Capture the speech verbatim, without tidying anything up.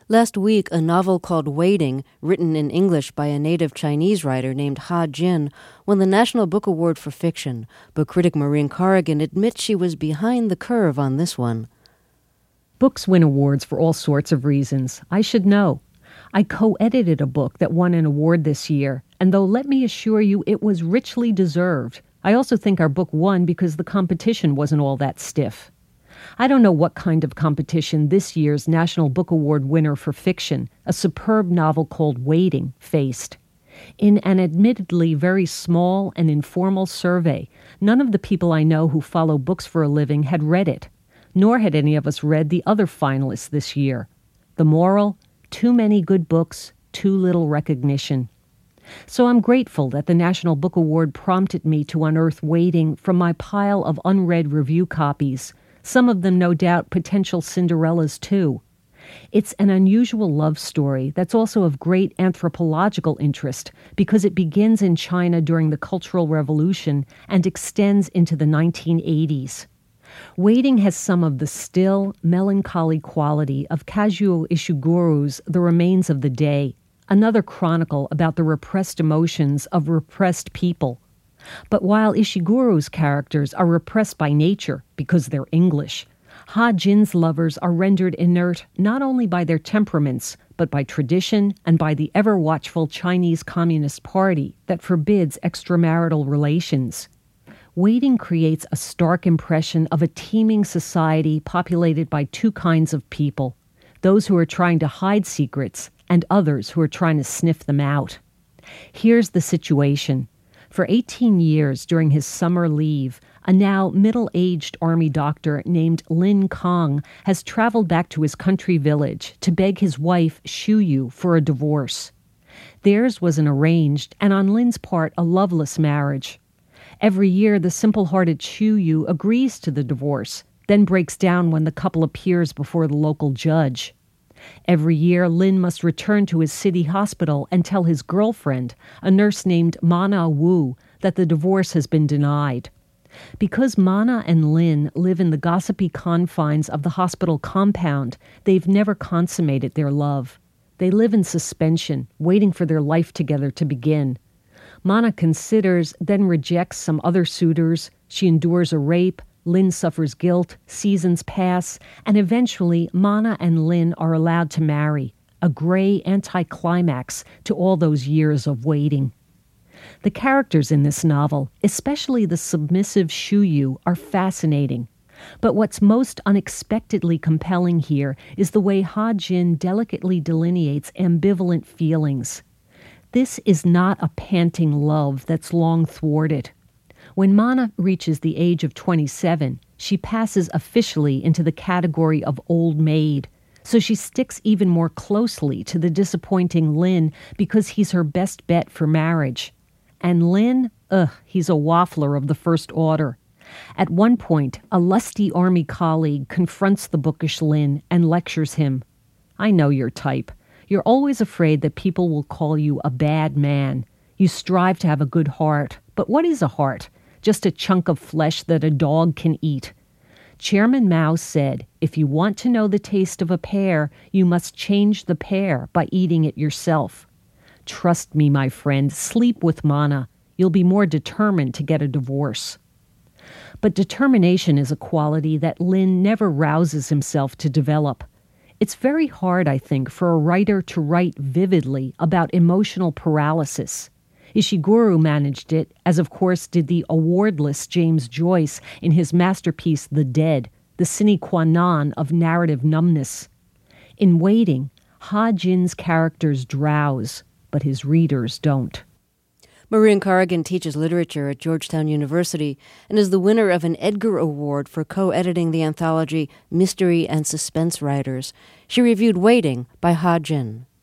Last week, a novel called Waiting, written in English by a native Chinese writer named Ha Jin, won the National Book Award for Fiction, but critic Maureen Corrigan admits she was behind the curve on this one. Books win awards for all sorts of reasons. I should know. I co-edited a book that won an award this year, and though let me assure you it was richly deserved, I also think our book won because the competition wasn't all that stiff. I don't know what kind of competition this year's National Book Award winner for fiction, a superb novel called Waiting, faced. In an admittedly very small and informal survey, none of the people I know who follow books for a living had read it, nor had any of us read the other finalists this year. The moral? Too many good books, too little recognition. So I'm grateful that the National Book Award prompted me to unearth Waiting from my pile of unread review copies, some of them no doubt potential Cinderellas too. It's an unusual love story that's also of great anthropological interest because it begins in China during the Cultural Revolution and extends into the nineteen eighties. Waiting has some of the still, melancholy quality of Kazuo Ishiguro's The Remains of the Day, another chronicle about the repressed emotions of repressed people. But while Ishiguro's characters are repressed by nature because they're English, Ha Jin's lovers are rendered inert not only by their temperaments, but by tradition and by the ever-watchful Chinese Communist Party that forbids extramarital relations. Waiting creates a stark impression of a teeming society populated by two kinds of people, those who are trying to hide secrets and others who are trying to sniff them out. Here's the situation. For eighteen years during his summer leave, a now middle-aged army doctor named Lin Kong has traveled back to his country village to beg his wife, Xu Yu, for a divorce. Theirs was an arranged, and on Lin's part, a loveless marriage. Every year, the simple-hearted Xu Yu agrees to the divorce, then breaks down when the couple appears before the local judge. Every year, Lin must return to his city hospital and tell his girlfriend, a nurse named Mana Wu, that the divorce has been denied. Because Mana and Lin live in the gossipy confines of the hospital compound, they've never consummated their love. They live in suspension, waiting for their life together to begin. Mana considers, then rejects some other suitors. She endures a rape. Lin suffers guilt, seasons pass, and eventually Mana and Lin are allowed to marry, a gray anticlimax to all those years of waiting. The characters in this novel, especially the submissive Xu Yu, are fascinating. But what's most unexpectedly compelling here is the way Ha Jin delicately delineates ambivalent feelings. This is not a panting love that's long thwarted. When Mana reaches the age of twenty-seven, she passes officially into the category of old maid, so she sticks even more closely to the disappointing Lin because he's her best bet for marriage. And Lin, ugh, he's a waffler of the first order. At one point, a lusty army colleague confronts the bookish Lin and lectures him. I know your type. You're always afraid that people will call you a bad man. You strive to have a good heart. But what is a heart? Just a chunk of flesh that a dog can eat. Chairman Mao said, if you want to know the taste of a pear, you must change the pear by eating it yourself. Trust me, my friend, sleep with Mana. You'll be more determined to get a divorce. But determination is a quality that Lin never rouses himself to develop. It's very hard, I think, for a writer to write vividly about emotional paralysis. Ishiguro managed it, as of course did the awardless James Joyce in his masterpiece The Dead, the sine qua non of narrative numbness. In Waiting, Ha Jin's characters drowse, but his readers don't. Maureen Corrigan teaches literature at Georgetown University and is the winner of an Edgar Award for co-editing the anthology Mystery and Suspense Writers. She reviewed Waiting by Ha Jin.